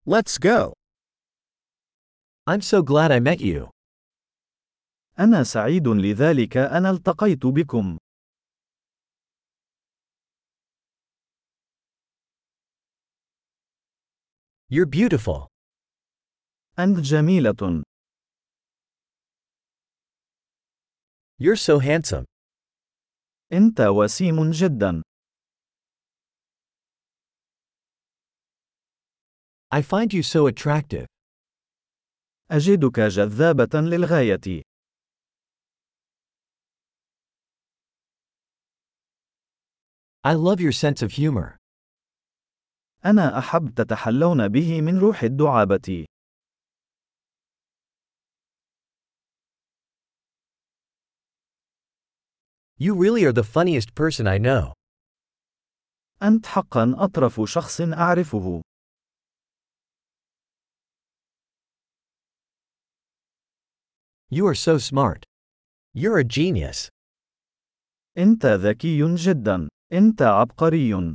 Let's go. I'm so glad I met you. أنا سعيد لذلك أن التقيت بكم. You're beautiful. أنت جميلة. You're so handsome. أنت وسيم جدا. I find you so attractive. أجدك جذابة للغاية. I love your sense of humor. أنا أحب تتحلون به من روح الدعابة. You really are the funniest person I know. أنت حقا أطرف شخص أعرفه. You are so smart. You're a genius. أنت ذكي جدا. أنت عبقري.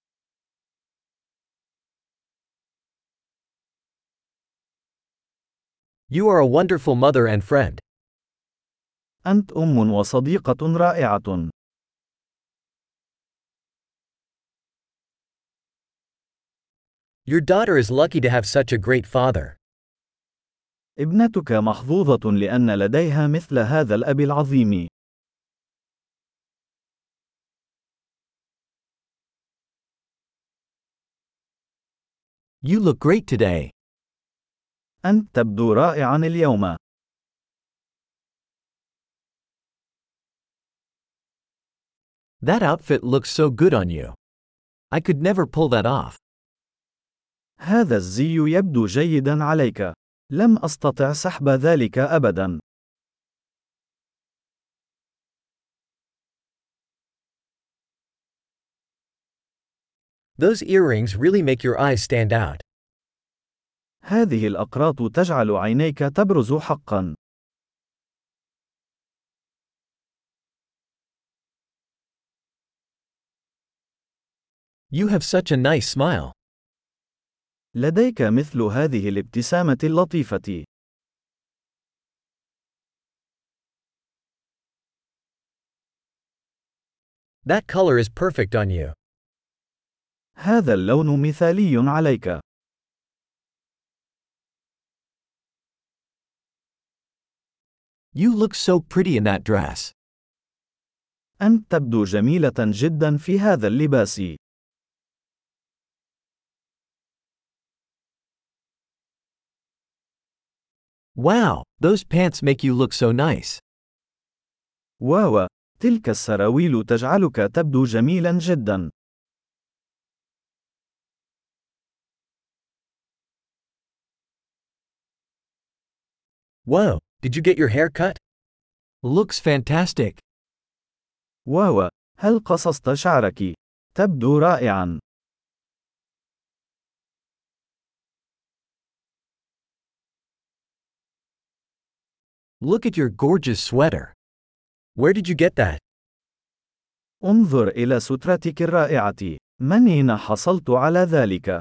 You are a wonderful mother and friend. أنت أم وصديقة رائعة. Your daughter is lucky to have such a great father. ابنتك محظوظة لأن لديها مثل هذا الأب العظيم. You look great today. أنت تبدو رائعا اليوم. That outfit looks so good on you. I could never pull that off. هذا الزي يبدو جيدا عليك. لم أستطع سحب ذلك أبدا. Those earrings really make your eyes stand out. هذه الأقراط تجعل عينيك تبرز حقا. You have such a nice smile. لديك مثل هذه الابتسامة اللطيفة. That color is perfect on you. هذا اللون مثالي عليك. You look so pretty in that dress. أنت تبدو جميلة جدا في هذا اللباس. Wow, those pants make you look so nice. واو، تلك السراويل تجعلك تبدو جميلا جدا. Whoa, did you get your hair cut? Looks fantastic. واو، هل قصصت شعرك؟ تبدو رائعا. Look at your gorgeous sweater. Where did you get that? انظر إلى سترتك الرائعة. من أين حصلت على ذلك؟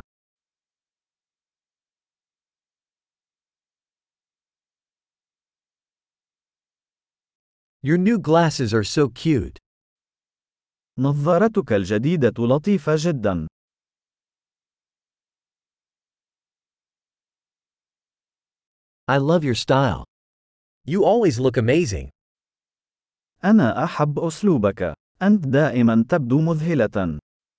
Your new glasses are so cute. نظارتك الجديدة لطيفة جدا. I love your style. You always look amazing. أنا أحب أسلوبك. أنت دائما تبدو مذهلة.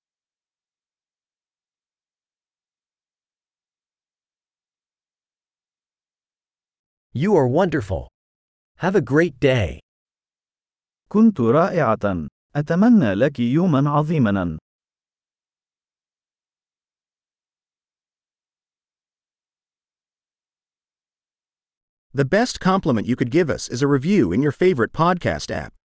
You are wonderful. Have a great day. كنت رائعة. أتمنى لك يوما عظيما. The best compliment you could give us is a review in your favorite podcast app.